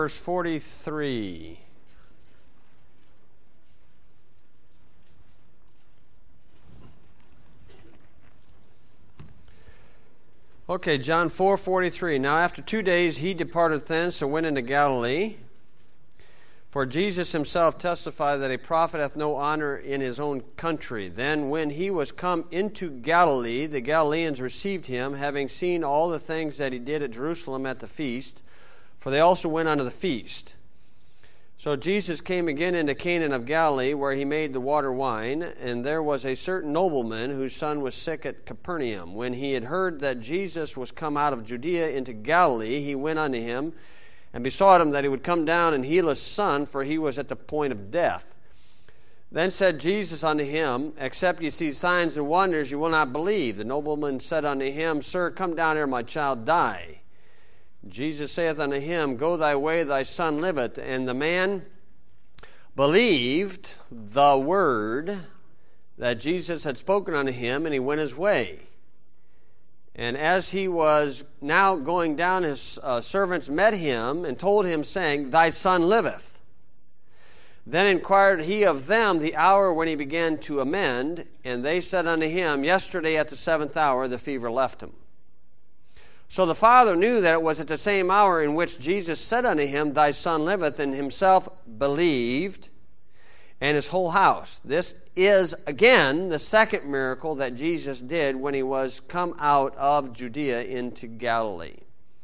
Verse 43. Okay, John 4:43. Now after 2 days he departed thence and went into Galilee. For Jesus himself testified that a prophet hath no honor in his own country. Then when he was come into Galilee, the Galileans received him, having seen all the things that he did at Jerusalem at the feast, for they also went unto the feast. So Jesus came again into Canaan of Galilee, where he made the water wine, and there was a certain nobleman whose son was sick at Capernaum. When he had heard that Jesus was come out of Judea into Galilee, he went unto him, and besought him that he would come down and heal his son, for he was at the point of death. Then said Jesus unto him, Except ye see signs and wonders, ye will not believe. The nobleman said unto him, Sir, come down ere my child die. Jesus saith unto him, Go thy way, thy son liveth. And the man believed the word that Jesus had spoken unto him, and he went his way. And as he was now going down, his servants met him and told him, saying, Thy son liveth. Then inquired he of them the hour when he began to amend, and they said unto him, Yesterday at the 7th hour the fever left him. So the father knew that it was at the same hour in which Jesus said unto him, Thy son liveth, and himself believed, and his whole house. This is, again, the second miracle that Jesus did when he was come out of Judea into Galilee.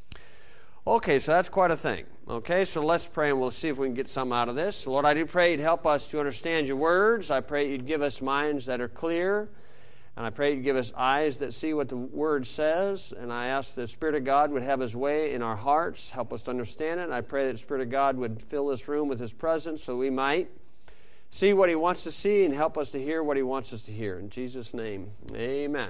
Okay, so that's quite a thing. Okay, so let's pray, and we'll see if we can get some out of this. Lord, I do pray you'd help us to understand your words. I pray you'd give us minds that are clear. And I pray you'd give us eyes that see what the Word says. And I ask the Spirit of God would have His way in our hearts, help us to understand it. And I pray that the Spirit of God would fill this room with His presence so we might see what He wants to see and help us to hear what He wants us to hear. In Jesus' name, amen.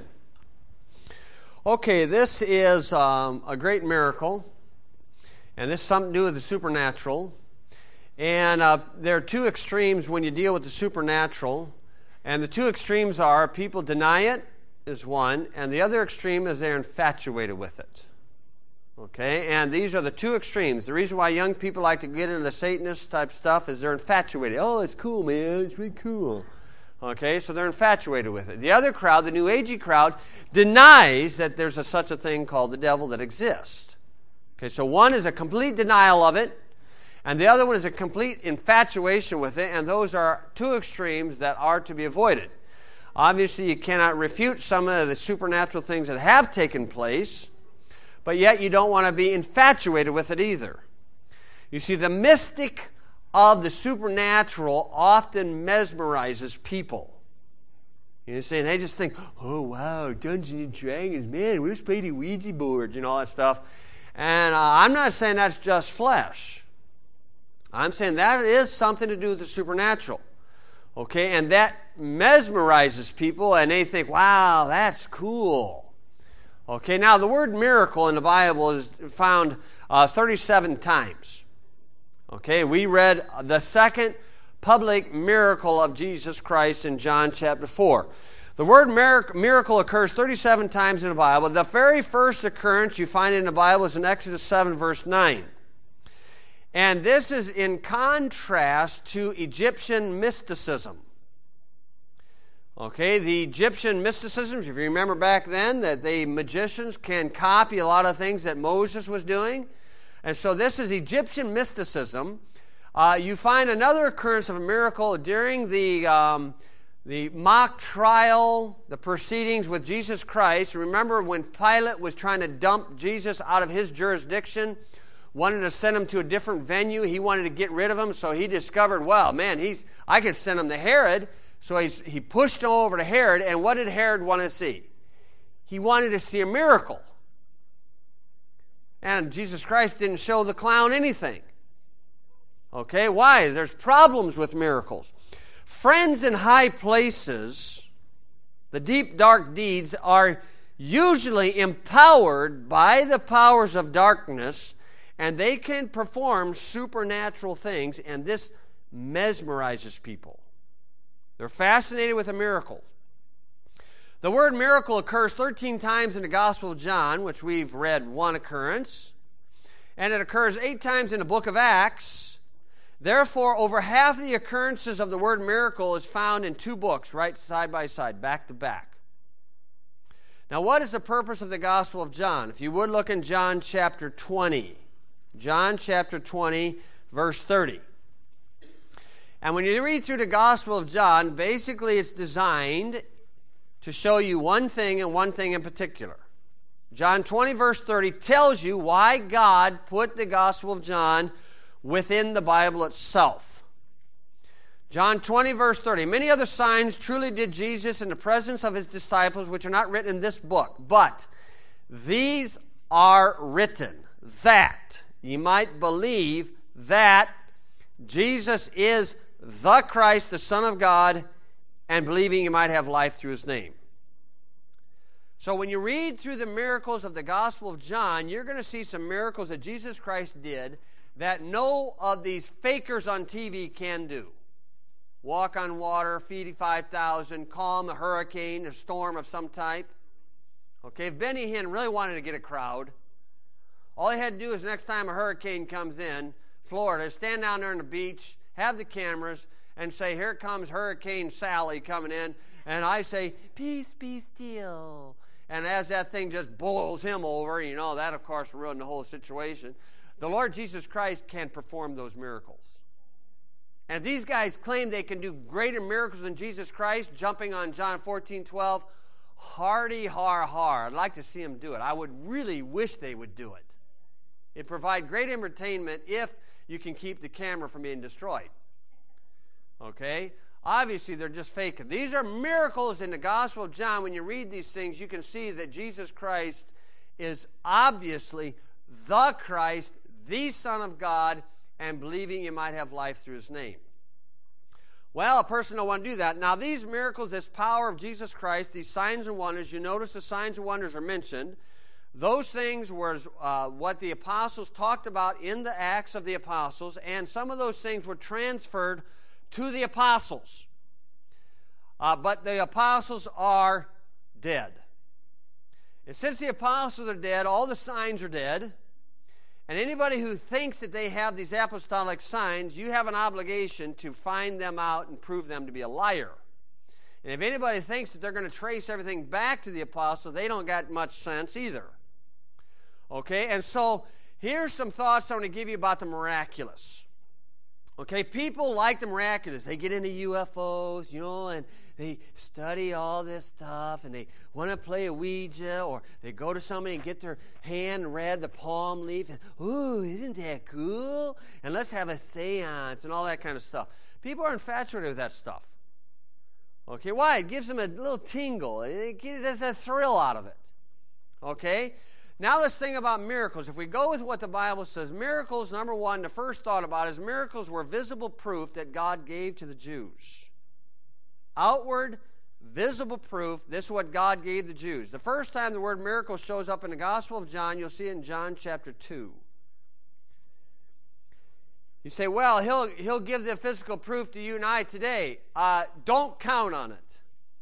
Okay, this is a great miracle. And this has something to do with the supernatural. And there are two extremes when you deal with the supernatural. And the two extremes are people deny it is one, and the other extreme is they're infatuated with it. Okay, and these are the two extremes. The reason why young people like to get into the Satanist type stuff is they're infatuated. Oh, it's cool, man. It's really cool. Okay, so they're infatuated with it. The other crowd, the New Agey crowd, denies that there's such a thing called the devil that exists. Okay, so one is a complete denial of it, and the other one is a complete infatuation with it, and those are two extremes that are to be avoided. Obviously, you cannot refute some of the supernatural things that have taken place, but yet you don't want to be infatuated with it either. You see, the mystic of the supernatural often mesmerizes people. You see, and they just think, oh, wow, Dungeons and Dragons, man, let's play the Ouija board, all that stuff. And I'm not saying that's just flesh. I'm saying that is something to do with the supernatural. Okay, and that mesmerizes people, and they think, wow, that's cool. Okay, now the word miracle in the Bible is found 37 times. Okay, we read the second public miracle of Jesus Christ in John chapter 4. The word miracle occurs 37 times in the Bible. The very first occurrence you find in the Bible is in Exodus 7, verse 9. And this is in contrast to Egyptian mysticism. Okay, the Egyptian mysticism, if you remember back then, that the magicians can copy a lot of things that Moses was doing. And so this is Egyptian mysticism. You find another occurrence of a miracle during the mock trial, the proceedings with Jesus Christ. Remember when Pilate was trying to dump Jesus out of his jurisdiction, wanted to send him to a different venue. He wanted to get rid of him, so he discovered, well, man, I could send him to Herod. So he pushed him over to Herod, and what did Herod want to see? He wanted to see a miracle. And Jesus Christ didn't show the clown anything. Okay, why? There's problems with miracles. Friends in high places, the deep, dark deeds, are usually empowered by the powers of darkness, and they can perform supernatural things, and this mesmerizes people. They're fascinated with a miracle. The word miracle occurs 13 times in the Gospel of John, which we've read one occurrence. and it occurs 8 times in the book of Acts. Therefore, over half the occurrences of the word miracle is found in 2 books, right side by side, back to back. Now, what is the purpose of the Gospel of John? If you would look in John chapter 20. John chapter 20, verse 30. And when you read through the Gospel of John, basically it's designed to show you one thing and one thing in particular. John 20, verse 30 tells you why God put the Gospel of John within the Bible itself. John 20, verse 30. Many other signs truly did Jesus in the presence of his disciples, which are not written in this book. But these are written that ye might believe that Jesus is the Christ, the Son of God, and believing you might have life through his name. So when you read through the miracles of the Gospel of John, you're going to see some miracles that Jesus Christ did that no of these fakers on TV can do. Walk on water, feed 5,000, calm a hurricane, a storm of some type. Okay, if Benny Hinn really wanted to get a crowd, all he had to do is next time a hurricane comes in Florida, stand down there on the beach, have the cameras, and say, here comes Hurricane Sally coming in, and I say, peace be still. And as that thing just boils him over, you know, that of course ruined the whole situation. The Lord Jesus Christ can perform those miracles. And if these guys claim they can do greater miracles than Jesus Christ, jumping on John 14:12, hardy har har. I'd like to see them do it. I would really wish they would do it. It'd provide great entertainment if you can keep the camera from being destroyed. Okay? Obviously, they're just faking. These are miracles in the Gospel of John. When you read these things, you can see that Jesus Christ is obviously the Christ, the Son of God, and believing you might have life through his name. Well, a person don't want to do that. Now, these miracles, this power of Jesus Christ, these signs and wonders, you notice the signs and wonders are mentioned. Those things were what the apostles talked about in the Acts of the Apostles, and some of those things were transferred to the apostles. But the apostles are dead. And since the apostles are dead, all the signs are dead. And anybody who thinks that they have these apostolic signs, you have an obligation to find them out and prove them to be a liar. And if anybody thinks that they're going to trace everything back to the apostles, they don't got much sense either. Okay, and so here's some thoughts I want to give you about the miraculous. Okay, people like the miraculous. They get into UFOs, you know, and they study all this stuff, and they want to play a Ouija, or they go to somebody and get their hand read, the palm leaf, and, ooh, isn't that cool? And let's have a seance and all that kind of stuff. People are infatuated with that stuff. Okay, why? It gives them a little tingle. There's a thrill out of it. Okay? Now let's think about miracles. If we go with what the Bible says, miracles, number one, the first thought about is miracles were visible proof that God gave to the Jews. Outward, visible proof, this is what God gave the Jews. The first time the word miracle shows up in the Gospel of John, you'll see it in John chapter 2. You say, well, he'll give the physical proof to you and I today. Don't count on it.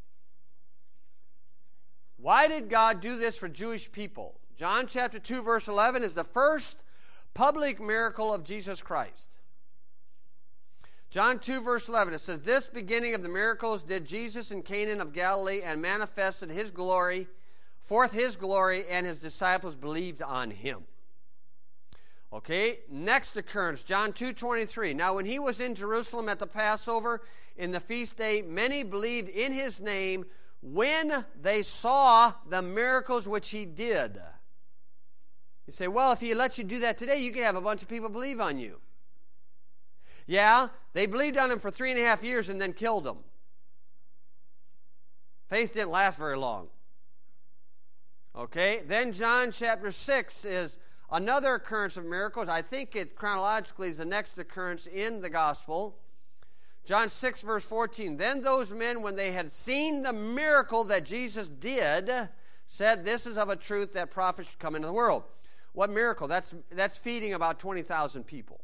Why did God do this for Jewish people? John chapter 2, verse 11 is the first public miracle of Jesus Christ. John 2, verse 11, it says, this beginning of the miracles did Jesus in Cana of Galilee and manifested his glory, forth his glory, and his disciples believed on him. Okay, next occurrence, John 2:23. Now when he was in Jerusalem at the Passover, in the feast day, many believed in his name when they saw the miracles which he did. You say, well, if he lets you do that today, you can have a bunch of people believe on you. Yeah, they believed on him for 3.5 years and then killed him. Faith didn't last very long. Okay, then John chapter 6 is another occurrence of miracles. I think it chronologically is the next occurrence in the gospel. John 6, verse 14. Then those men, when they had seen the miracle that Jesus did, said, this is of a truth that prophets should come into the world. What miracle? That's feeding about 20,000 people.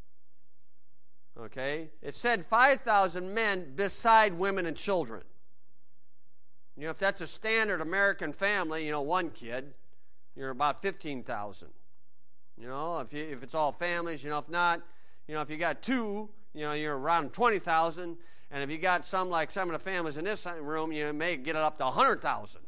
Okay? It said 5,000 men beside women and children. You know, if that's a standard American family, you know, one kid, you're about 15,000. You know, if it's all families, you know, if not, you know, if you got 2, you know, you're around 20,000. And if you got some of the families in this room, you may get it up to 100,000.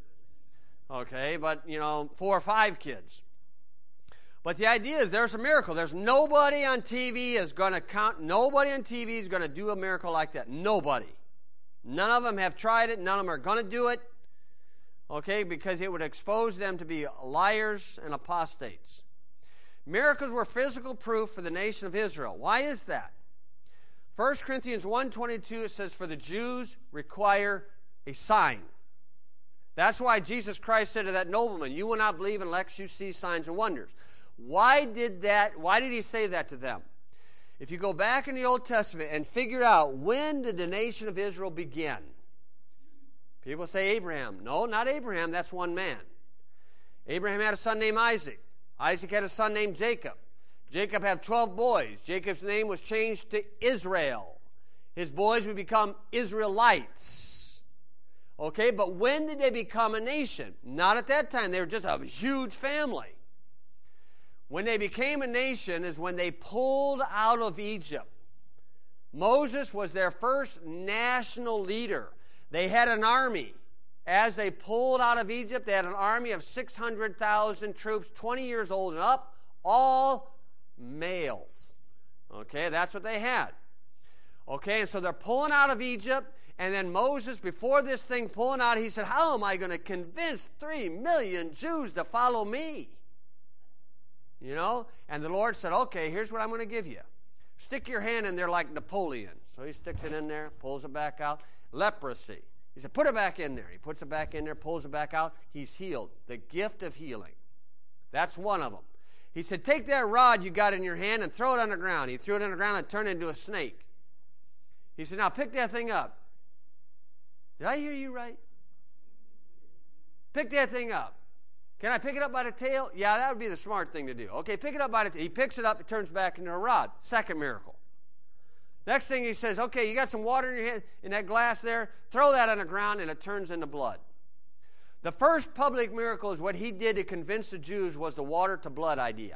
Okay, but, you know, 4 or 5 kids. But the idea is there's a miracle. There's nobody on TV is going to nobody on TV is going to do a miracle like that. Nobody. None of them have tried it. None of them are going to do it. Okay, because it would expose them to be liars and apostates. Miracles were physical proof for the nation of Israel. Why is that? 1 Corinthians 1:22, it says, for the Jews require a sign. That's why Jesus Christ said to that nobleman, you will not believe unless you see signs and wonders. Why did he say that to them? If you go back in the Old Testament and figure out when did the nation of Israel begin? People say Abraham. No, not Abraham. That's one man. Abraham had a son named Isaac. Isaac had a son named Jacob. Jacob had 12 boys. Jacob's name was changed to Israel. His boys would become Israelites. Okay, but when did they become a nation? Not at that time. They were just a huge family. When they became a nation is when they pulled out of Egypt. Moses was their first national leader. They had an army. As they pulled out of Egypt, they had an army of 600,000 troops, 20 years old and up, all males. Okay, that's what they had. Okay, and so they're pulling out of Egypt, and then Moses, before this thing pulling out, he said, how am I going to convince 3 million Jews to follow me? You know, and the Lord said, okay, here's what I'm going to give you. Stick your hand in there like Napoleon. So he sticks it in there, pulls it back out. Leprosy. He said, put it back in there. He puts it back in there, pulls it back out. He's healed. The gift of healing. That's one of them. He said, take that rod you got in your hand and throw it on the ground. He threw it on the ground and turned it into a snake. He said, now pick that thing up. Did I hear you right? Pick that thing up. Can I pick it up by the tail? Yeah, that would be the smart thing to do. Okay, pick it up by the tail. He picks it up, it turns back into a rod. Second miracle. Next thing he says, okay, you got some water in your hand, in that glass there, throw that on the ground and it turns into blood. The first public miracle is what he did to convince the Jews was the water to blood idea.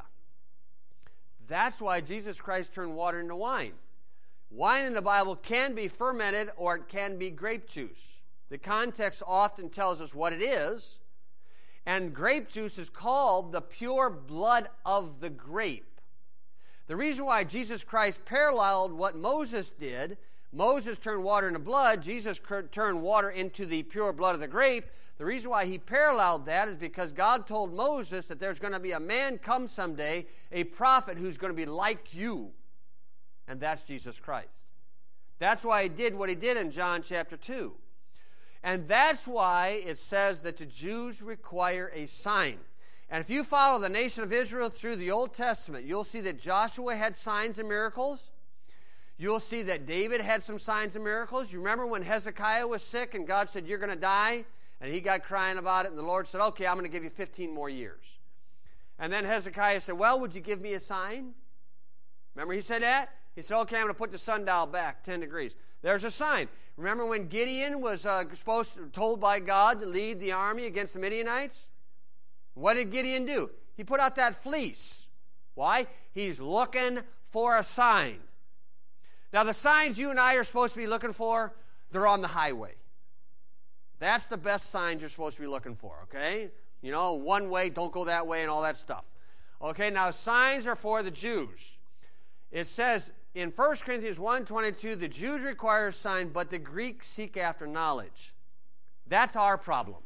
That's why Jesus Christ turned water into wine. Wine in the Bible can be fermented or it can be grape juice. The context often tells us what it is. And grape juice is called the pure blood of the grape. The reason why Jesus Christ paralleled what Moses did, Moses turned water into blood, Jesus turned water into the pure blood of the grape. The reason why he paralleled that is because God told Moses that there's going to be a man come someday, a prophet who's going to be like you. And that's Jesus Christ. That's why he did what he did in John chapter 2. And that's why it says that the Jews require a sign. And if you follow the nation of Israel through the Old Testament, you'll see that Joshua had signs and miracles. You'll see that David had some signs and miracles. You remember when Hezekiah was sick and God said, you're going to die? And he got crying about it, and the Lord said, okay, I'm going to give you 15 more years. And then Hezekiah said, well, would you give me a sign? Remember he said that? He said, okay, I'm going to put the sundial back 10 degrees. There's a sign. Remember when Gideon was told by God to lead the army against the Midianites? What did Gideon do? He put out that fleece. Why? He's looking for a sign. Now, the signs you and I are supposed to be looking for, they're on the highway. That's the best signs you're supposed to be looking for, okay? You know, one way, don't go that way, and all that stuff. Okay, now signs are for the Jews. It says in 1 Corinthians 1:22, the Jews require a sign, but the Greeks seek after knowledge. That's our problem.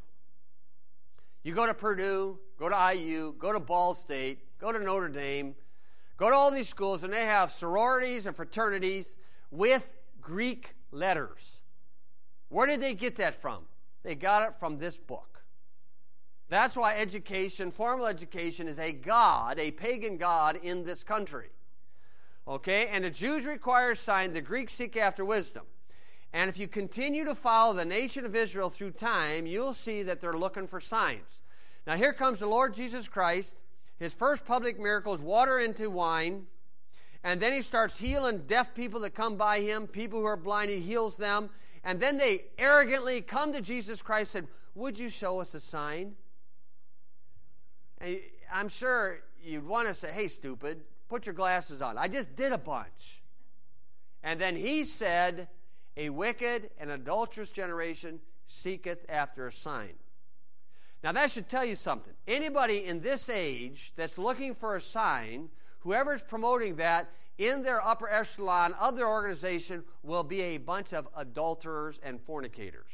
You go to Purdue, go to IU, go to Ball State, go to Notre Dame, go to all these schools, and they have sororities and fraternities with Greek letters. Where did they get that from? They got it from this book. That's why education, formal education, is a god, a pagan god in this country. Okay, and the Jews require a sign, the Greeks seek after wisdom. And if you continue to follow the nation of Israel through time, you'll see that they're looking for signs. Now here comes the Lord Jesus Christ. His first public miracle is water into wine. And then he starts healing deaf people that come by him, people who are blind, he heals them. And then they arrogantly come to Jesus Christ and said, would you show us a sign? And I'm sure you'd want to say, hey, stupid, put your glasses on. I just did a bunch. And then he said, a wicked and adulterous generation seeketh after a sign. Now that should tell you something. Anybody in this age that's looking for a sign, whoever is promoting that in their upper echelon of their organization will be a bunch of adulterers and fornicators.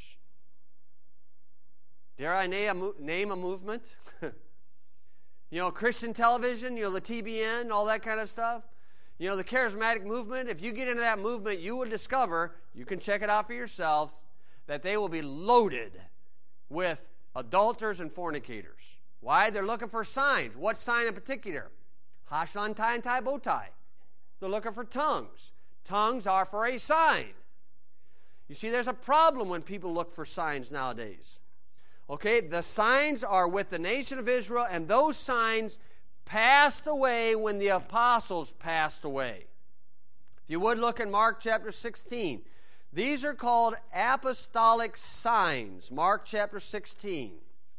Dare I name a movement? Christian television, the TBN, all that kind of stuff. The charismatic movement. If you get into that movement, you will discover, you can check it out for yourselves, that they will be loaded with adulterers and fornicators. Why? They're looking for signs. What sign in particular? Hashan tie and tie bow tie. They're looking for tongues. Tongues are for a sign. You see, there's a problem when people look for signs nowadays. Okay, the signs are with the nation of Israel, and those signs passed away when the apostles passed away. If you would look in Mark chapter 16. These are called apostolic signs. Mark chapter 16.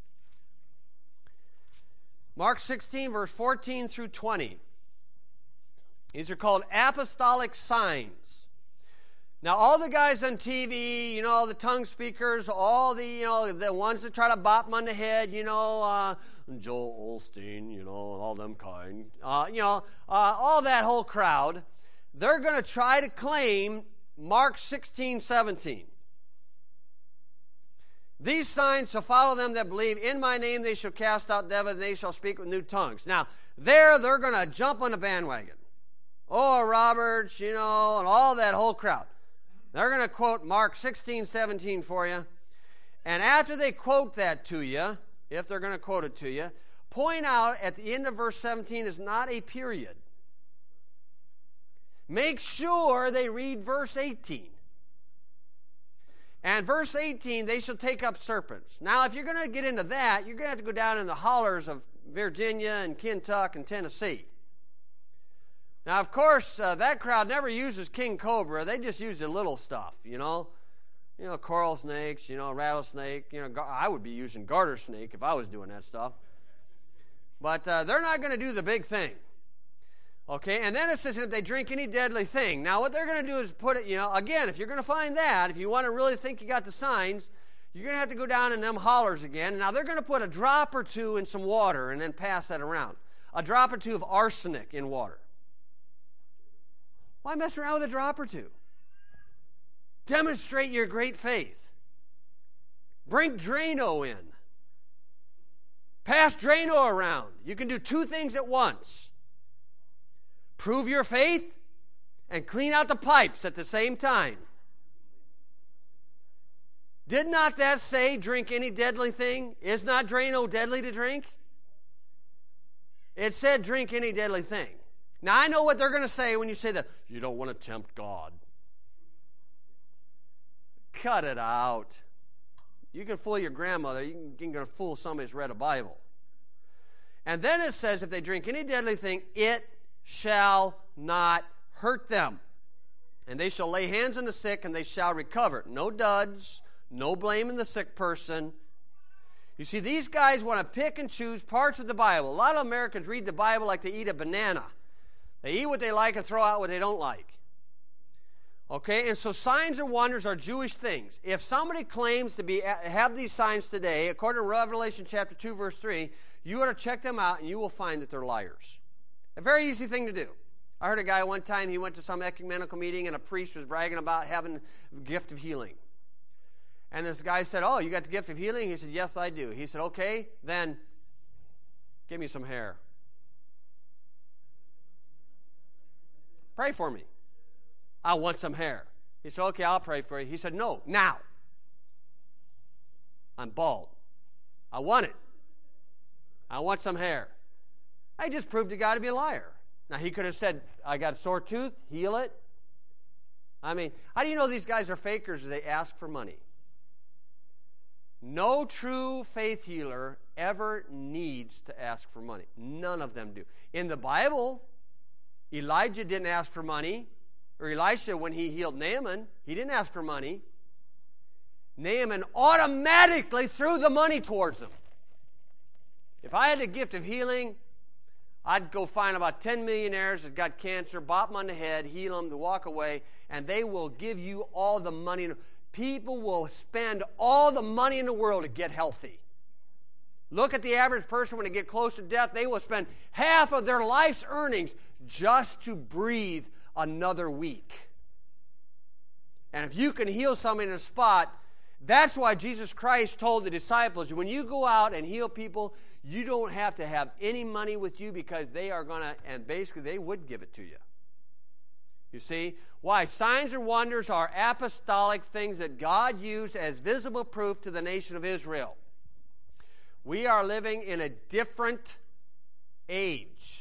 Mark 16, verse 14 through 20. These are called apostolic signs. Now, all the guys on TV, the tongue speakers, all the ones that try to bop them on the head, Joel Osteen, and all them kind, all that whole crowd, they're going to try to claim Mark 16, 17. These signs shall follow them that believe. In my name they shall cast out devils, and they shall speak with new tongues. Now, they're going to jump on the bandwagon. Oh, Roberts, and all that whole crowd. They're going to quote Mark 16, 17 for you. And after they quote that to you, if they're going to quote it to you, point out at the end of verse 17 is not a period. Make sure they read verse 18. And verse 18, they shall take up serpents. Now, if you're going to get into that, you're going to have to go down in the hollers of Virginia and Kentucky and Tennessee. Now, of course, that crowd never uses king cobra. They just use the little stuff, coral snakes, rattlesnake. I would be using garter snake if I was doing that stuff. But they're not going to do the big thing. Okay, and then it says if they drink any deadly thing. Now, what they're going to do is put it, again, if you're going to find that, if you want to really think you got the signs, you're going to have to go down in them hollers again. Now, they're going to put a drop or two in some water and then pass that around. A drop or two of arsenic in water. Why mess around with a drop or two? Demonstrate your great faith. Bring Drano in. Pass Drano around. You can do two things at once. Prove your faith and clean out the pipes at the same time. Did not that say drink any deadly thing? Is not Drano deadly to drink? It said drink any deadly thing. Now I know what they're going to say when you say that. You don't want to tempt God. Cut it out. You can fool your grandmother. You can fool somebody who's read a Bible. And then it says if they drink any deadly thing, it shall not hurt them. And they shall lay hands on the sick, and they shall recover. No duds, no blaming the sick person. You see, these guys want to pick and choose parts of the Bible. A lot of Americans read the Bible like they eat a banana. They eat what they like and throw out what they don't like. Okay, and so signs and wonders are Jewish things. If somebody claims to have these signs today, according to Revelation chapter 2, verse 3, you ought to check them out, and you will find that they're liars. A very easy thing to do. I heard a guy one time, he went to some ecumenical meeting, and a priest was bragging about having the gift of healing. And this guy said, oh, you got the gift of healing? He said, yes, I do. He said, okay, then give me some hair. Pray for me. I want some hair. He said, okay, I'll pray for you. He said, no, now. I'm bald. I want it. I want some hair. I just proved the guy to be a liar. Now, he could have said, I got a sore tooth, heal it. I mean, how do you know these guys are fakers? They ask for money. No true faith healer ever needs to ask for money. None of them do. In the Bible, Elijah didn't ask for money. Or Elisha, when he healed Naaman, he didn't ask for money. Naaman automatically threw the money towards him. If I had the gift of healing, I'd go find about 10 millionaires that got cancer, bop them on the head, heal them, to walk away, and they will give you all the money. People will spend all the money in the world to get healthy. Look at the average person when they get close to death. They will spend half of their life's earnings just to breathe another week. And if you can heal somebody in a spot, that's why Jesus Christ told the disciples, when you go out and heal people, you don't have to have any money with you, because they are going to, and basically they would give it to you. You see? Why? Signs and wonders are apostolic things that God used as visible proof to the nation of Israel. We are living in a different age.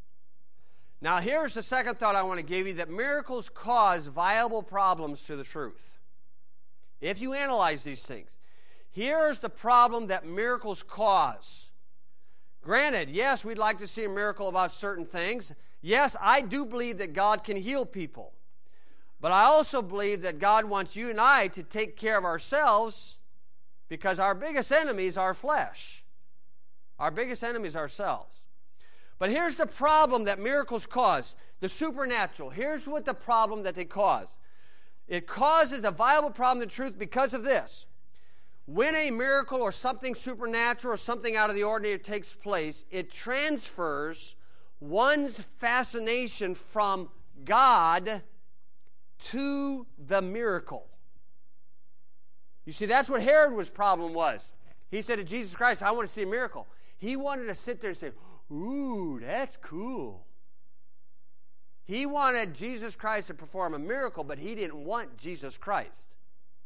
Now, here's the second thought I want to give you, that miracles cause viable problems to the truth. If you analyze these things, here's the problem that miracles cause. Granted, yes, we'd like to see a miracle about certain things. Yes, I do believe that God can heal people. But I also believe that God wants you and I to take care of ourselves, because our biggest enemy is our flesh. Our biggest enemy is ourselves. But here's the problem that miracles cause, the supernatural. Here's what the problem that they cause. It causes a viable problem of the truth because of this. When a miracle or something supernatural or something out of the ordinary takes place, it transfers one's fascination from God to the miracle. You see, that's what Herod's problem was. He said to Jesus Christ, I want to see a miracle. He wanted to sit there and say, ooh, that's cool. He wanted Jesus Christ to perform a miracle, but he didn't want Jesus Christ.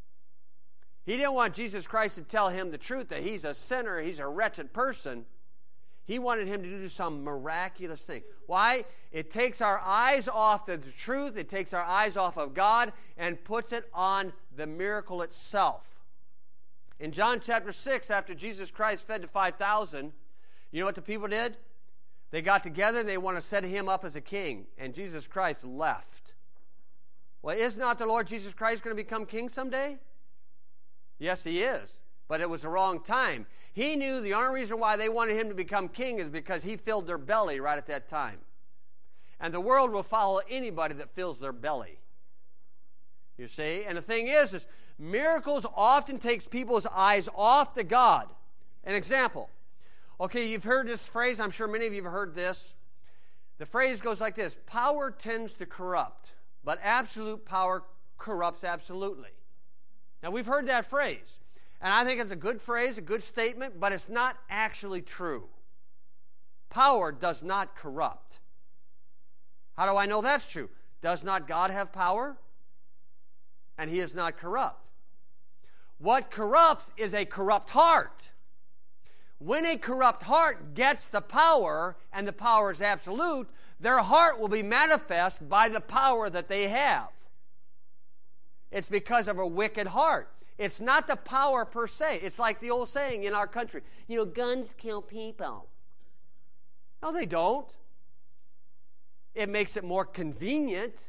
He didn't want Jesus Christ to tell him the truth, that he's a sinner, he's a wretched person. He wanted him to do some miraculous thing. Why? It takes our eyes off the truth, it takes our eyes off of God, and puts it on the miracle itself. In John chapter 6, after Jesus Christ fed the 5,000, you know what the people did? They got together and they want to set him up as a king, and Jesus Christ left. Well, is not the Lord Jesus Christ going to become king someday? Yes, he is. But it was the wrong time. He knew the only reason why they wanted him to become king is because he filled their belly right at that time. And the world will follow anybody that fills their belly. You see? And the thing is miracles often takes people's eyes off to God. An example. Okay, you've heard this phrase. I'm sure many of you have heard this. The phrase goes like this: power tends to corrupt, but absolute power corrupts absolutely. Now, we've heard that phrase, and I think it's a good phrase, a good statement, but it's not actually true. Power does not corrupt. How do I know that's true? Does not God have power? And he is not corrupt. What corrupts is a corrupt heart. When a corrupt heart gets the power, and the power is absolute, their heart will be manifest by the power that they have. It's because of a wicked heart. It's not the power per se. It's like the old saying in our country, guns kill people. No, they don't. It makes it more convenient.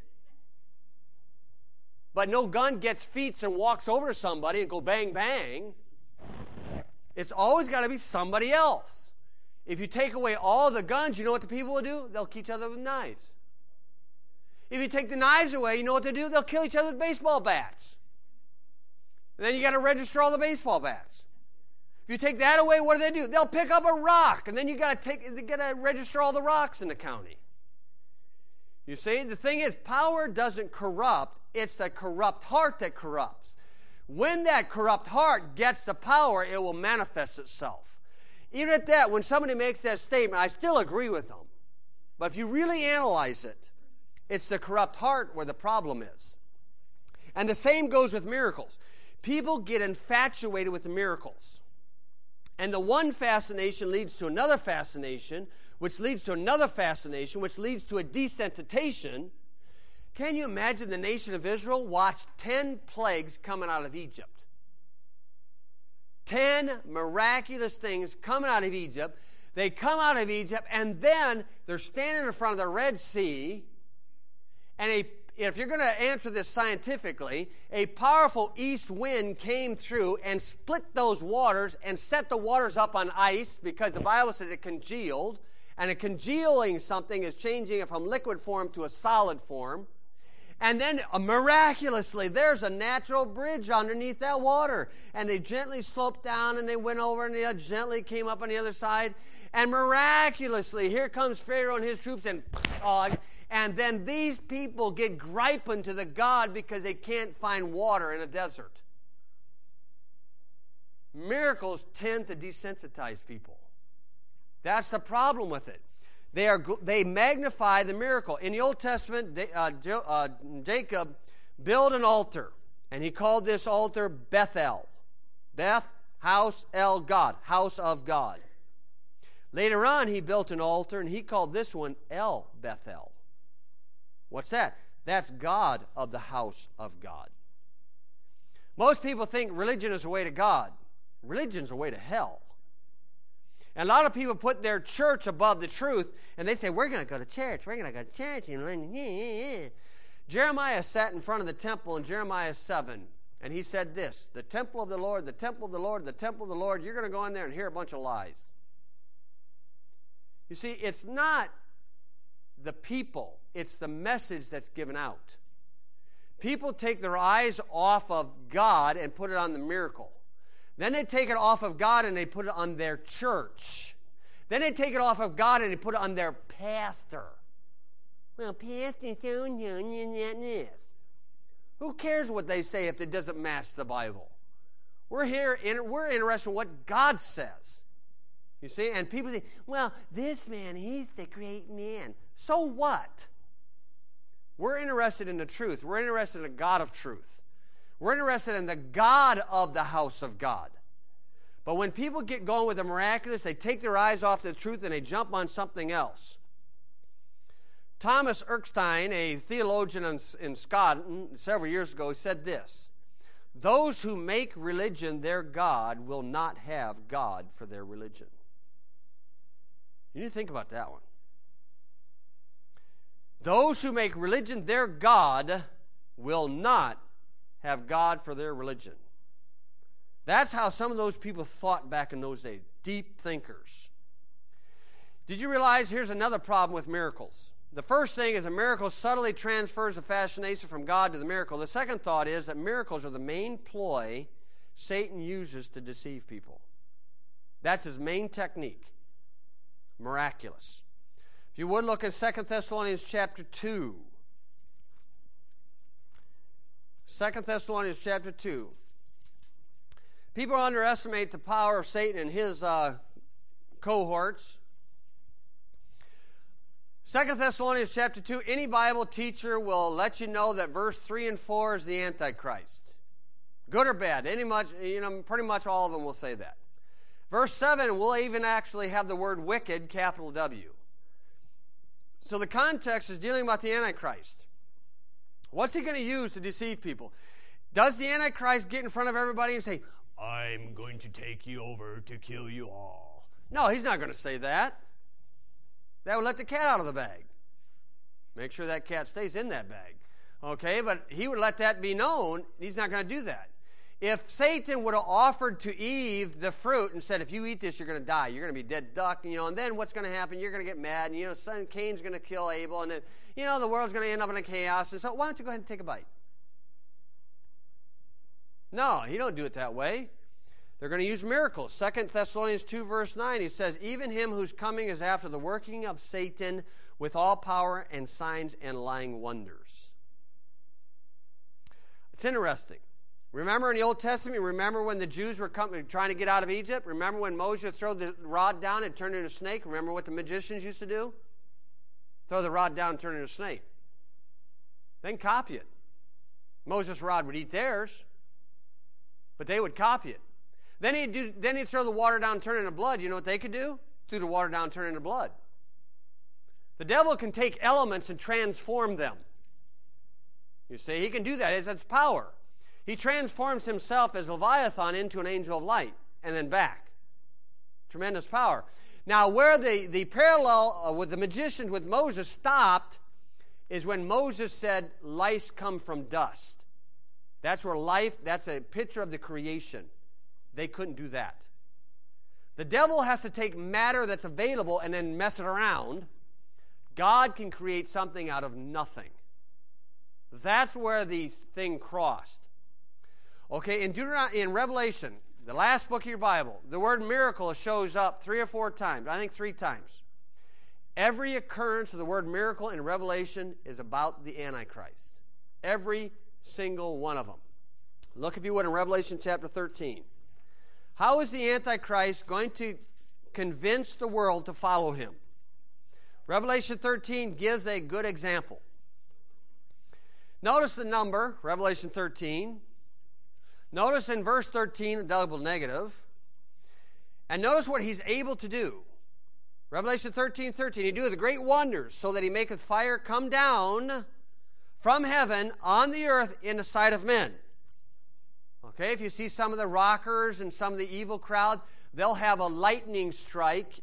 But no gun gets feet and walks over to somebody and go bang, bang. It's always got to be somebody else. If you take away all the guns, you know what the people will do? They'll kill each other with knives. If you take the knives away, you know what they do? They'll kill each other with baseball bats. And then you got to register all the baseball bats. If you take that away, what do? They'll pick up a rock, and then you got to register all the rocks in the county. You see, the thing is, power doesn't corrupt. It's the corrupt heart that corrupts. When that corrupt heart gets the power, it will manifest itself. Even at that, when somebody makes that statement, I still agree with them. But if you really analyze it, it's the corrupt heart where the problem is. And the same goes with miracles. People get infatuated with the miracles. And the one fascination leads to another fascination, which leads to another fascination, which leads to a desensitization. Can you imagine the nation of Israel watched 10 plagues coming out of Egypt? 10 miraculous things coming out of Egypt. They come out of Egypt, and then they're standing in front of the Red Sea, and if you're going to answer this scientifically, a powerful east wind came through and split those waters and set the waters up on ice, because the Bible says it congealed, And a congealing something is changing it from liquid form to a solid form. And then miraculously, there's a natural bridge underneath that water. And they gently sloped down and they went over and they gently came up on the other side. And miraculously, here comes Pharaoh and his troops and then these people get griping to the God because they can't find water in a desert. Miracles tend to desensitize people. That's the problem with it. They magnify the miracle. In the Old Testament, Jacob built an altar, and he called this altar Bethel. Beth, house, El, God, house of God. Later on, he built an altar, and he called this one El Bethel. What's that? That's God of the house of God. Most people think religion is a way to God. Religion's a way to hell. And a lot of people put their church above the truth, and they say, we're going to go to church. We're going to go to church. Jeremiah sat in front of the temple in Jeremiah 7, and he said this, the temple of the Lord, the temple of the Lord, the temple of the Lord, you're going to go in there and hear a bunch of lies. You see, it's not the people, it's the message that's given out. People take their eyes off of God and put it on the miracle. Then they take it off of God and they put it on their church. Then they take it off of God and they put it on their pastor. Well, pastor so-and-so and this. Who cares what they say if it doesn't match the Bible? We're interested in what God says. You see? And people say, well, this man, he's the great man. So what? We're interested in the truth. We're interested in the God of truth. We're interested in the God of the house of God. But when people get going with the miraculous, they take their eyes off the truth and they jump on something else. Thomas Erskine, a theologian in Scotland several years ago, said this, those who make religion their God will not have God for their religion. You need to think about that one. Those who make religion their God will not have God for their religion. That's how some of those people thought back in those days. Deep thinkers. Did you realize here's another problem with miracles? The first thing is a miracle subtly transfers the fascination from God to the miracle. The second thought is that miracles are the main ploy Satan uses to deceive people. That's his main technique. Miraculous. If you would look at 2 Thessalonians chapter 2. 2 Thessalonians chapter 2. People underestimate the power of Satan and his cohorts. 2 Thessalonians chapter 2, any Bible teacher will let you know that verse 3 and 4 is the Antichrist. Good or bad, pretty much all of them will say that. Verse 7 will even actually have the word wicked, capital W. So the context is dealing about the Antichrist. What's he going to use to deceive people? Does the Antichrist get in front of everybody and say, I'm going to take you over to kill you all? No, he's not going to say that. That would let the cat out of the bag. Make sure that cat stays in that bag. Okay, but he would let that be known. He's not going to do that. If Satan would have offered to Eve the fruit and said, if you eat this, you're going to die. You're going to be dead duck. And then what's going to happen? You're going to get mad. And, son Cain's going to kill Abel. And then, the world's going to end up in a chaos. And so why don't you go ahead and take a bite? No, he don't do it that way. They're going to use miracles. 2 Thessalonians 2, verse 9, he says, even him whose coming is after the working of Satan with all power and signs and lying wonders. It's interesting. Remember in the Old Testament, remember when the Jews were trying to get out of Egypt? Remember when Moses threw the rod down and turned into a snake? Remember what the magicians used to do? Throw the rod down and turn it into a snake. Then copy it. Moses' rod would eat theirs, but they would copy it. Then he'd throw the water down and turn it into blood. You know what they could do? Threw the water down and turn it into blood. The devil can take elements and transform them. You see, he can do that. It's power. He transforms himself as Leviathan into an angel of light and then back. Tremendous power. Now, where the parallel with the magicians with Moses stopped is when Moses said, lice come from dust. That's where life, that's a picture of the creation. They couldn't do that. The devil has to take matter that's available and then mess it around. God can create something out of nothing. That's where the thing crossed. Okay, in Revelation, the last book of your Bible, the word miracle shows up 3 or 4 times. I think 3 times. Every occurrence of the word miracle in Revelation is about the Antichrist. Every single one of them. Look, if you would, in Revelation chapter 13. How is the Antichrist going to convince the world to follow him? Revelation 13 gives a good example. Notice the number, Revelation 13. Notice in verse 13, a double negative. And notice what he's able to do. Revelation 13:13. He doeth great wonders, so that he maketh fire come down from heaven on the earth in the sight of men. Okay, if you see some of the rockers and some of the evil crowd, they'll have a lightning strike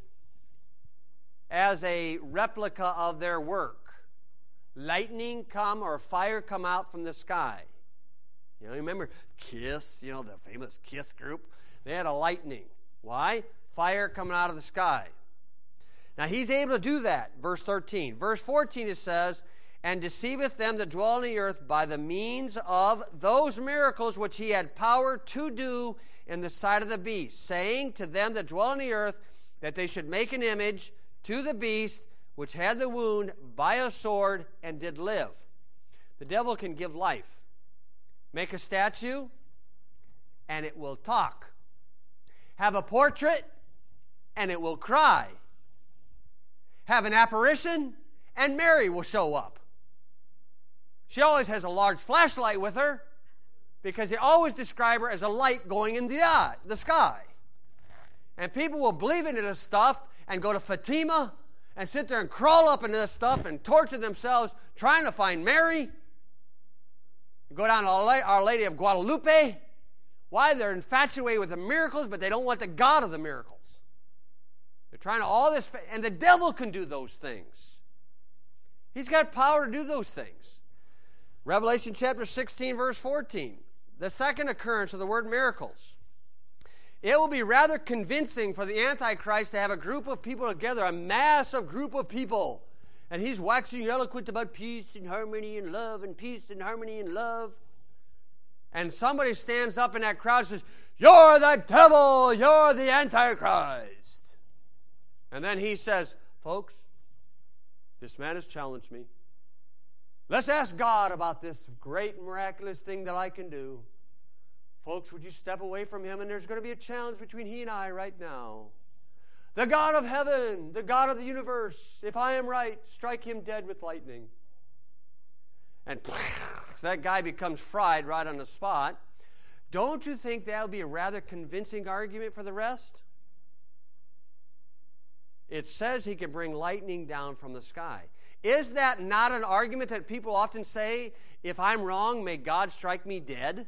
as a replica of their work. Lightning come or fire come out from the sky. You know, remember Kiss, the famous Kiss group? They had a lightning. Why? Fire coming out of the sky. Now, he's able to do that, verse 13. Verse 14, it says, and deceiveth them that dwell on the earth by the means of those miracles which he had power to do in the sight of the beast, saying to them that dwell on the earth that they should make an image to the beast which had the wound by a sword and did live. The devil can give life. Make a statue, and it will talk. Have a portrait, and it will cry. Have an apparition, and Mary will show up. She always has a large flashlight with her because they always describe her as a light going in the sky. And people will believe into this stuff and go to Fatima and sit there and crawl up into this stuff and torture themselves trying to find Mary. Go down to Our Lady of Guadalupe. Why? They're infatuated with the miracles, but they don't want the God of the miracles. They're trying to all this, and the devil can do those things. He's got power to do those things. Revelation chapter 16, verse 14. The second occurrence of the word miracles. It will be rather convincing for the Antichrist to have a group of people together, a massive group of people. And he's waxing eloquent about peace and harmony and love and peace and harmony and love. And somebody stands up in that crowd and says, you're the devil, you're the Antichrist. And then he says, folks, this man has challenged me. Let's ask God about this great miraculous thing that I can do. Folks, would you step away from him? And there's going to be a challenge between he and I right now. The God of heaven, the God of the universe, if I am right, strike him dead with lightning. And that guy becomes fried right on the spot. Don't you think that would be a rather convincing argument for the rest? It says he can bring lightning down from the sky. Is that not an argument that people often say, if I'm wrong, may God strike me dead?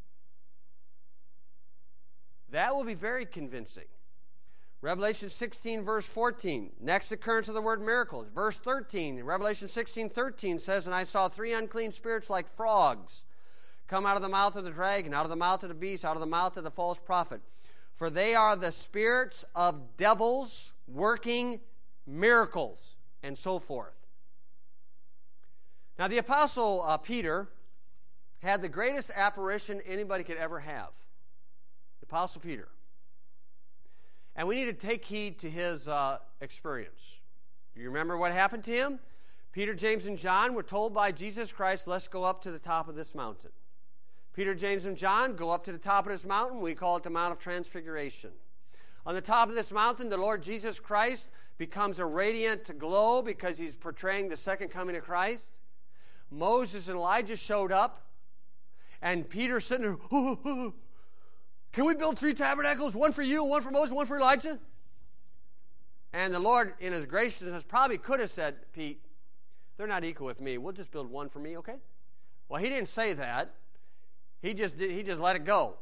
That will be very convincing. Revelation 16, verse 14. Next occurrence of the word miracles. Verse 13. Revelation 16:13 says, and I saw 3 unclean spirits like frogs come out of the mouth of the dragon, out of the mouth of the beast, out of the mouth of the false prophet. For they are the spirits of devils working miracles, and so forth. Now, the Apostle Peter had the greatest apparition anybody could ever have. The Apostle Peter. And we need to take heed to his experience. You remember what happened to him? Peter, James, and John were told by Jesus Christ, let's go up to the top of this mountain. Peter, James, and John go up to the top of this mountain. We call it the Mount of Transfiguration. On the top of this mountain, the Lord Jesus Christ becomes a radiant glow because he's portraying the second coming of Christ. Moses and Elijah showed up, and Peter's sitting there, can we build 3 tabernacles, one for you, one for Moses, one for Elijah? And the Lord, in his graciousness, probably could have said, Pete, they're not equal with me. We'll just build one for me, okay? Well, he didn't say that. He just let it go.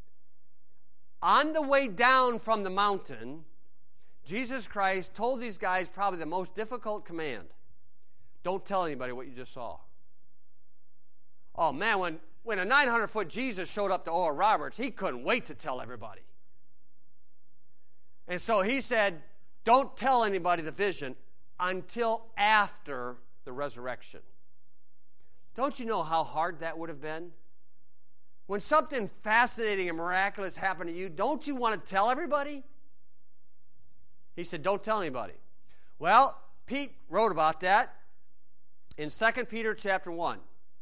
On the way down from the mountain, Jesus Christ told these guys probably the most difficult command. Don't tell anybody what you just saw. Oh, man, when a 900-foot Jesus showed up to Oral Roberts, he couldn't wait to tell everybody. And so he said, don't tell anybody the vision until after the resurrection. Don't you know how hard that would have been? When something fascinating and miraculous happened to you, don't you want to tell everybody? He said, don't tell anybody. Well, Pete wrote about that in 2 Peter chapter 1.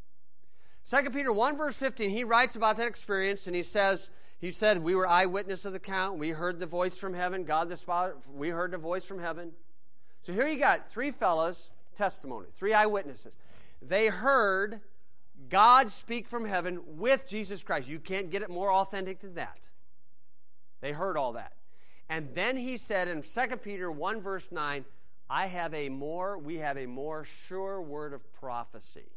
2 Peter 1 verse 15, he writes about that experience, and he said, we were eyewitnesses of the account. We heard the voice from heaven. God the Father, we heard the voice from heaven. So here you got three fellas, testimony, three eyewitnesses. They heard God speak from heaven with Jesus Christ. You can't get it more authentic than that. They heard all that. And then he said in 2 Peter 1 verse 9, we have a more sure word of prophecy.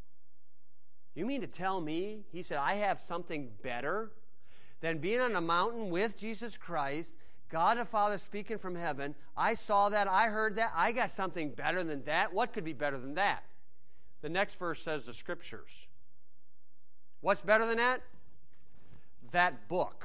You mean to tell me, he said, I have something better than being on a mountain with Jesus Christ, God the Father speaking from heaven. I saw that, I heard that, I got something better than that. What could be better than that? The next verse says the Scriptures. What's better than that? That book.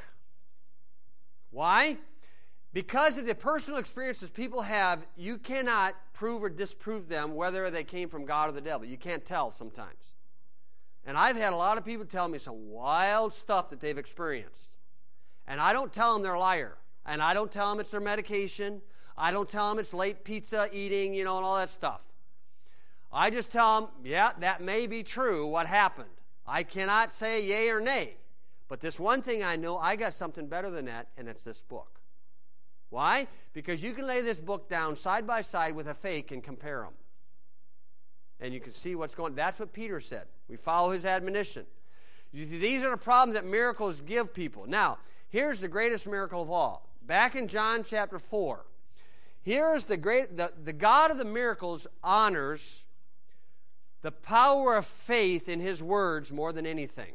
Why? Because of the personal experiences people have, you cannot prove or disprove them whether they came from God or the devil. You can't tell sometimes. And I've had a lot of people tell me some wild stuff that they've experienced. And I don't tell them they're a liar. And I don't tell them it's their medication. I don't tell them it's late pizza eating, and all that stuff. I just tell them, yeah, that may be true, what happened. I cannot say yay or nay. But this one thing I know, I got something better than that, and it's this book. Why? Because you can lay this book down side by side with a fake and compare them. And you can see what's going on. That's what Peter said. We follow his admonition. You see, these are the problems that miracles give people. Now, here's the greatest miracle of all. Back in John chapter 4, here's the God of the miracles honors the power of faith in his words more than anything.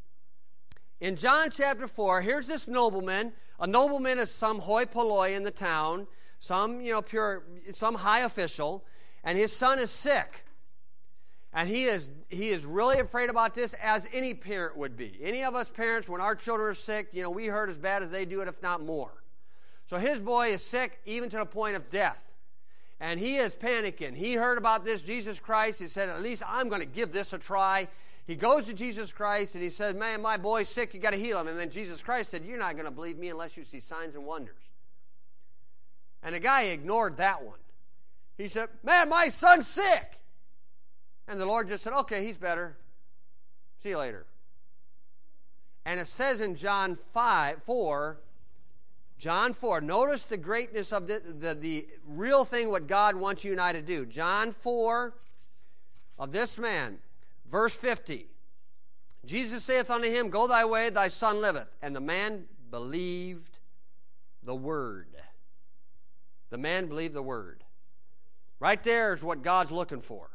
In John chapter 4, here's this nobleman. A nobleman is some hoi polloi in the town, some high official, and his son is sick. And he is really afraid about this, as any parent would be. Any of us parents, when our children are sick, we hurt as bad as they do it, if not more. So his boy is sick, even to the point of death. And he is panicking. He heard about this Jesus Christ. He said, at least I'm going to give this a try. He goes to Jesus Christ and he says, man, my boy's sick. You got to heal him. And then Jesus Christ said, you're not going to believe me unless you see signs and wonders. And the guy ignored that one. He said, man, my son's sick. And the Lord just said, okay, he's better. See you later. And it says in John 4, notice the greatness of the real thing, what God wants you and I to do. John 4, of this man, verse 50. Jesus saith unto him, go thy way, thy son liveth. And the man believed the word. The man believed the word. Right there is what God's looking for.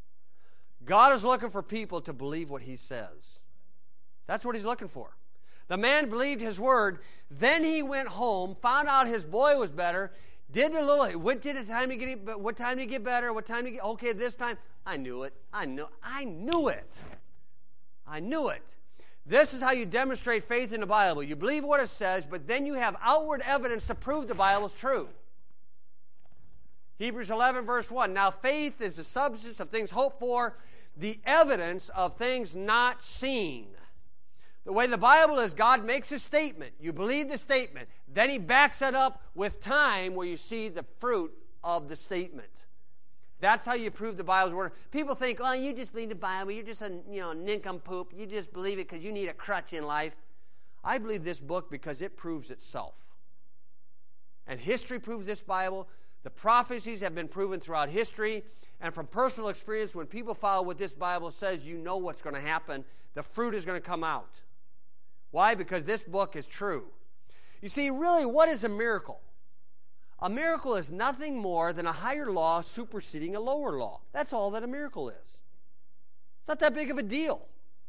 God is looking for people to believe what he says. That's what he's looking for. The man believed his word. Then he went home, found out his boy was better, what time to get better? Okay, this time. I knew it. I knew it. This is how you demonstrate faith in the Bible. You believe what it says, but then you have outward evidence to prove the Bible's true. Hebrews 11, verse 1. Now faith is the substance of things hoped for, the evidence of things not seen. The way the Bible is, God makes a statement. You believe the statement. Then he backs it up with time where you see the fruit of the statement. That's how you prove the Bible's word. People think, oh, you just believe the Bible. You're just a nincompoop. You just believe it because you need a crutch in life. I believe this book because it proves itself. And history proves this Bible. The prophecies have been proven throughout history. And from personal experience, when people follow what this Bible says, you know what's going to happen. The fruit is going to come out. Why? Because this book is true. You see, really, what is a miracle? A miracle is nothing more than a higher law superseding a lower law. That's all that a miracle is. It's not that big of a deal.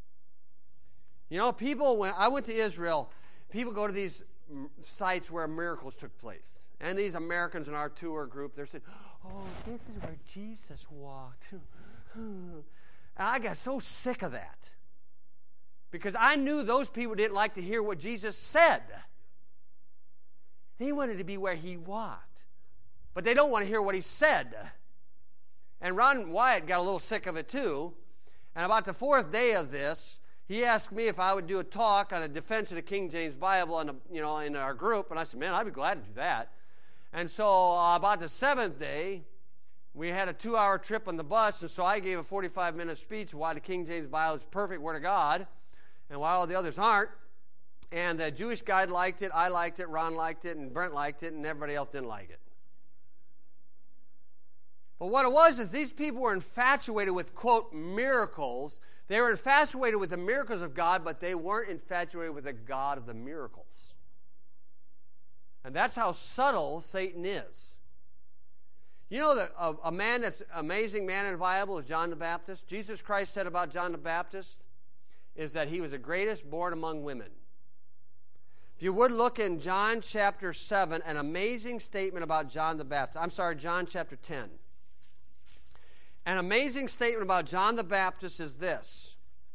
People, when I went to Israel, people go to these sites where miracles took place. And these Americans in our tour group, they're saying, oh, this is where Jesus walked. And I got so sick of that. Because I knew those people didn't like to hear what Jesus said. They wanted to be where he walked. But they don't want to hear what he said. And Ron Wyatt got a little sick of it too. And about the 4th day of this, he asked me if I would do a talk on a defense of the King James Bible in our group. And I said, man, I'd be glad to do that. And so about the 7th day, we had a 2-hour trip on the bus. And so I gave a 45-minute speech why the King James Bible is the perfect Word of God and why all the others aren't. And the Jewish guy liked it, I liked it, Ron liked it, and Brent liked it, and everybody else didn't like it. But what it was is these people were infatuated with, quote, miracles. They were infatuated with the miracles of God, but they weren't infatuated with the God of the miracles. And that's how subtle Satan is. You know that a man that's an amazing man in the Bible is John the Baptist. Jesus Christ said about John the Baptist is that he was the greatest born among women. If you would look in John chapter 7, an amazing statement about John the Baptist. John chapter 10. An amazing statement about John the Baptist is this.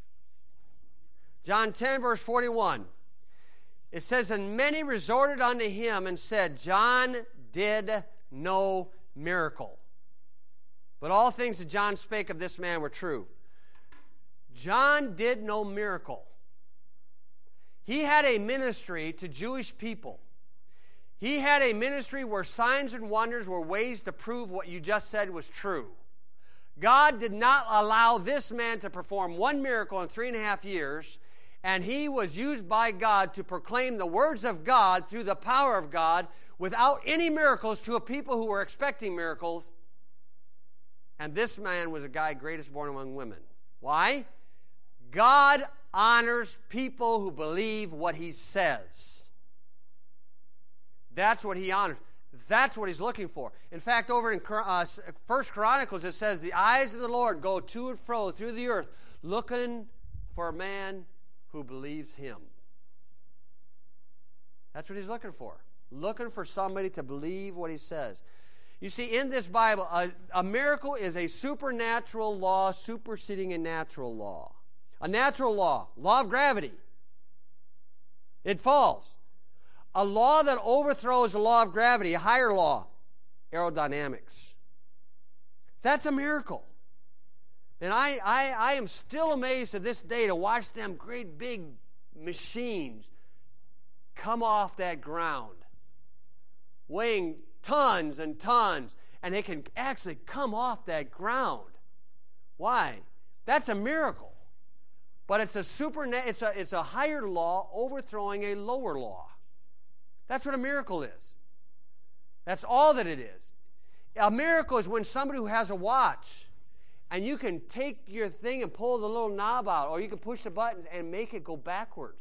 John 10, verse 41. It says, and many resorted unto him and said, John did no miracle. But all things that John spake of this man were true. John did no miracle. He had a ministry to Jewish people. He had a ministry where signs and wonders were ways to prove what you just said was true. God did not allow this man to perform one miracle in 3.5 years, and he was used by God to proclaim the words of God through the power of God without any miracles to a people who were expecting miracles. And this man was a guy greatest born among women. Why? God honors people who believe what he says. That's what he honors. That's what he's looking for. In fact, over in 1 Chronicles, it says, the eyes of the Lord go to and fro through the earth, looking for a man who believes him. That's what he's looking for. Looking for somebody to believe what he says. You see, in this Bible, a miracle is a supernatural law superseding a natural law. A natural law of gravity. It falls. A law that overthrows the law of gravity, a higher law, aerodynamics. That's a miracle. And I am still amazed to this day to watch them great big machines come off that ground, weighing tons and tons, and they can actually come off that ground. Why? That's a miracle. But it's a higher law overthrowing a lower law. That's what a miracle is. That's all that it is. A miracle is when somebody who has a watch, and you can take your thing and pull the little knob out, or you can push the button and make it go backwards.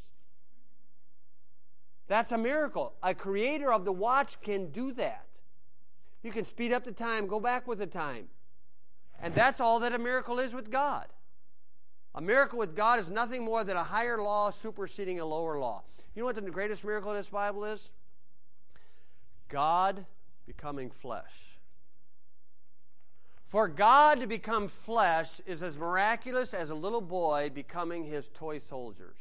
That's a miracle. A creator of the watch can do that. You can speed up the time, go back with the time. And that's all that a miracle is with God. A miracle with God is nothing more than a higher law superseding a lower law. You know what the greatest miracle in this Bible is? God becoming flesh. For God to become flesh is as miraculous as a little boy becoming his toy soldiers.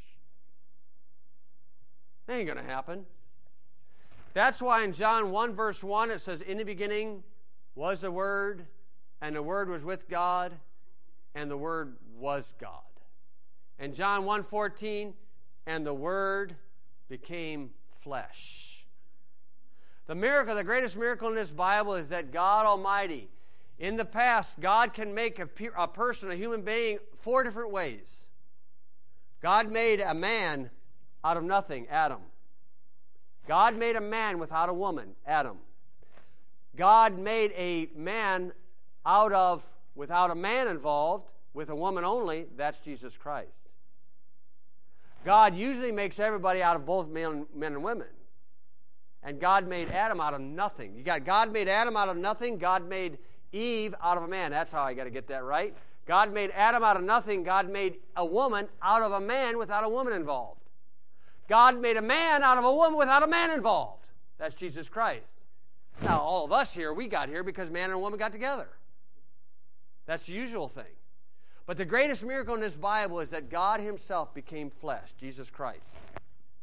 That ain't going to happen. That's why in John 1 verse 1 it says, in the beginning was the Word, and the Word was with God, and the Word was God. And John 1:14, and the Word became flesh. The miracle, the greatest miracle in this Bible is that God Almighty, in the past, God can make a person, a human being, 4 different ways. God made a man out of nothing, Adam. God made a man without a woman, Adam. God made a man without a man involved, with a woman only, that's Jesus Christ. God usually makes everybody out of both men and women. And God made Adam out of nothing. God made Adam out of nothing. God made Eve out of a man. That's how I got to get that right. God made Adam out of nothing. God made a woman out of a man without a woman involved. God made a man out of a woman without a man involved. That's Jesus Christ. Now, all of us here, we got here because man and woman got together. That's the usual thing. But the greatest miracle in this Bible is that God himself became flesh, Jesus Christ.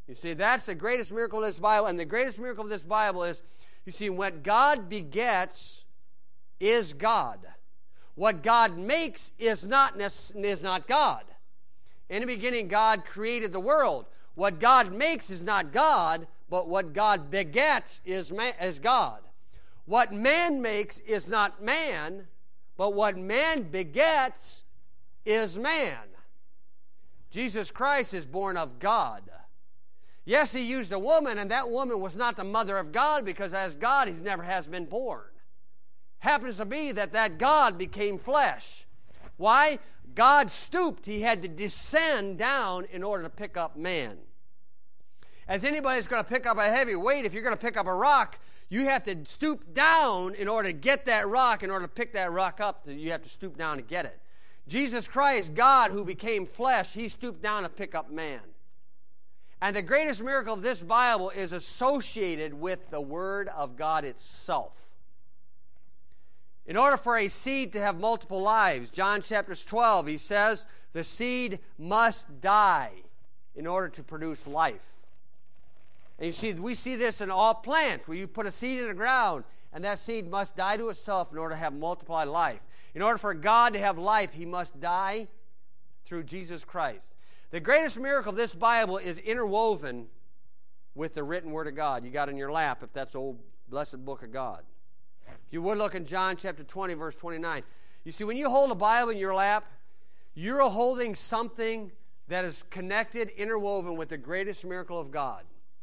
You see, that's the greatest miracle of this Bible. And the greatest miracle of this Bible is, you see, what God begets is God. What God makes is not God. In the beginning, God created the world. What God makes is not God, but what God begets is God. What man makes is not man, but what man begets is man. Jesus Christ is born of God. Yes, he used a woman, and that woman was not the mother of God, because as God, he never has been born. Happens to be that God became flesh. Why? God stooped. He had to descend down in order to pick up man. As anybody's going to pick up a heavy weight, if you're going to pick up a rock, you have to stoop down in order to get that rock. In order to pick that rock up, you have to stoop down to get it. Jesus Christ, God who became flesh, he stooped down to pick up man. And the greatest miracle of this Bible is associated with the Word of God itself. In order for a seed to have multiple lives, John chapter 12, he says, the seed must die in order to produce life. And you see, we see this in all plants, where you put a seed in the ground, and that seed must die to itself in order to have multiplied life. In order for God to have life, he must die through Jesus Christ. The greatest miracle of this Bible is interwoven with the written Word of God. You got in your lap, if that's the old blessed book of God. If you would look in John chapter 20, verse 29. You see, when you hold a Bible in your lap, you're holding something that is connected, interwoven with the greatest miracle of God.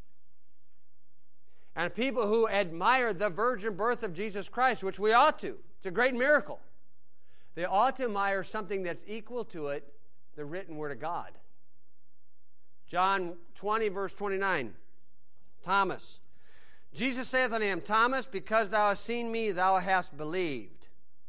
And people who admire the virgin birth of Jesus Christ, which we ought to, it's a great miracle. They ought to admire something that's equal to it, the written Word of God. John 20, verse 29. Thomas. Jesus saith unto him, Thomas, because thou hast seen me, thou hast believed.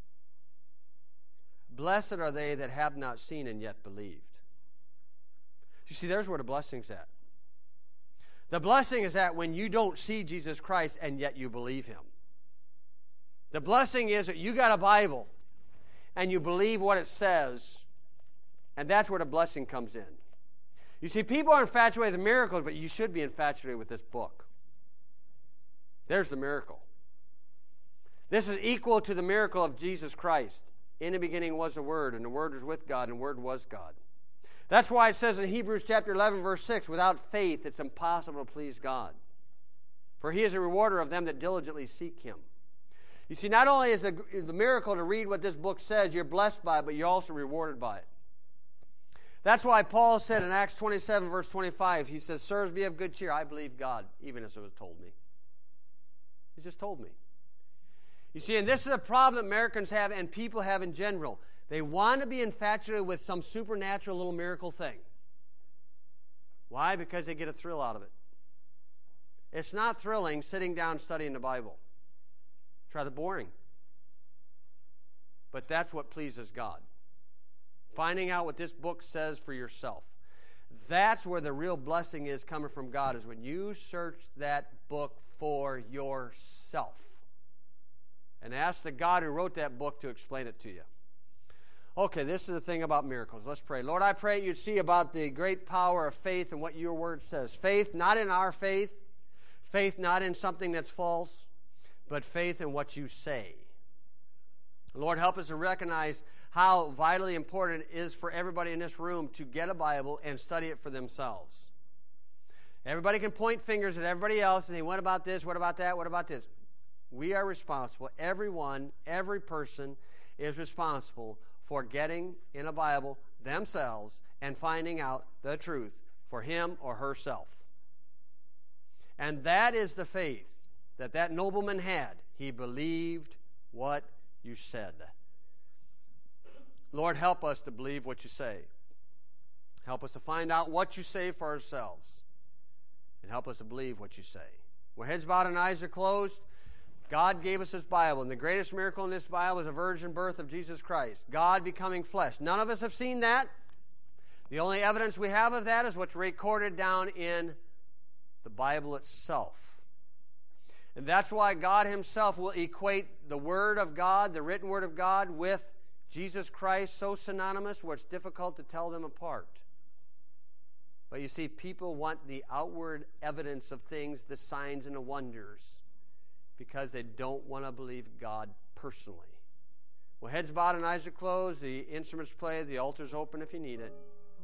Blessed are they that have not seen and yet believed. You see, there's where the blessing's at. The blessing is that when you don't see Jesus Christ and yet you believe him. The blessing is that you got a Bible and you believe what it says, and that's where the blessing comes in. You see, people are infatuated with miracles, but you should be infatuated with this book. There's the miracle. This is equal to the miracle of Jesus Christ. In the beginning was the Word, and the Word was with God, and the Word was God. That's why it says in Hebrews chapter 11, verse 6, without faith it's impossible to please God. For he is a rewarder of them that diligently seek him. You see, not only is the miracle to read what this book says, you're blessed by it, but you're also rewarded by it. That's why Paul said in Acts 27, verse 25, he says, Sirs, be of good cheer. I believe God, even as it was told me. He just told me. You see, and this is a problem Americans have and people have in general. They want to be infatuated with some supernatural little miracle thing. Why? Because they get a thrill out of it. It's not thrilling sitting down studying the Bible. It's rather boring. But that's what pleases God. Finding out what this book says for yourself. That's where the real blessing is coming from God, is when you search that book for yourself. And ask the God who wrote that book to explain it to you. Okay, this is the thing about miracles. Let's pray. Lord, I pray you'd see about the great power of faith and what your word says. Faith not in our faith, faith not in something that's false, but faith in what you say. Lord, help us to recognize how vitally important it is for everybody in this room to get a Bible and study it for themselves. Everybody can point fingers at everybody else and say, what about this, what about that, what about this? We are responsible. Everyone, every person is responsible for getting in a Bible themselves and finding out the truth for him or herself. And that is the faith that nobleman had. He believed what you said. Lord, help us to believe what you say. Help us to find out what you say for ourselves. And help us to believe what you say. When heads bowed and eyes are closed, God gave us this Bible, and the greatest miracle in this Bible is the virgin birth of Jesus Christ, God becoming flesh. None of us have seen that. The only evidence we have of that is what's recorded down in the Bible itself. And that's why God himself will equate the Word of God, the written Word of God, with Jesus Christ so synonymous where it's difficult to tell them apart. But you see, people want the outward evidence of things, the signs and the wonders, because they don't want to believe God personally. Well, heads bowed and eyes are closed. The instruments play. The altar's open if you need it.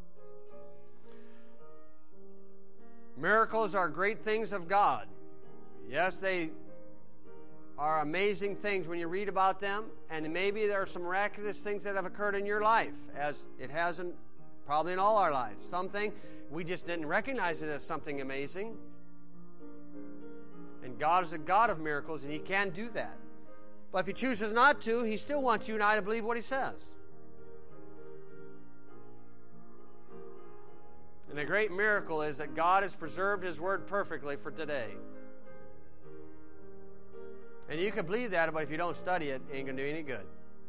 Miracles are great things of God. Yes, they are amazing things when you read about them, and maybe there are some miraculous things that have occurred in your life, as it hasn't probably in all our lives. Something we just didn't recognize it as something amazing. And God is a God of miracles, and He can do that. But if He chooses not to, He still wants you and I to believe what He says. And the great miracle is that God has preserved His Word perfectly for today. And you can believe that, but if you don't study it, it ain't going to do any good.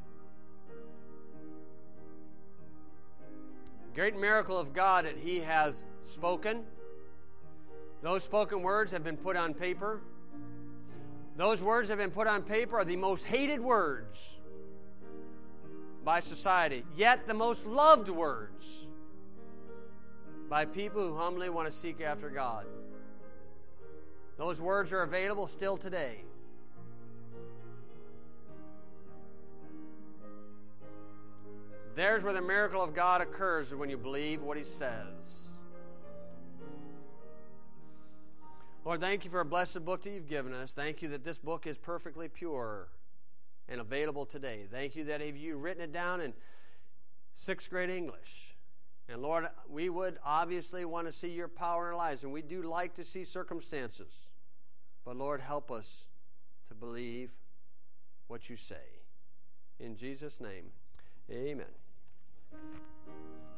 The great miracle of God that He has spoken. Those spoken words have been put on paper. Those words that have been put on paper are the most hated words by society, yet the most loved words by people who humbly want to seek after God. Those words are available still today. There's where the miracle of God occurs, when you believe what He says. Lord, thank You for a blessed book that You've given us. Thank You that this book is perfectly pure and available today. Thank You that You've written it down in 6th grade English. And Lord, we would obviously want to see Your power in our lives, and we do like to see circumstances. But Lord, help us to believe what You say. In Jesus' name, amen.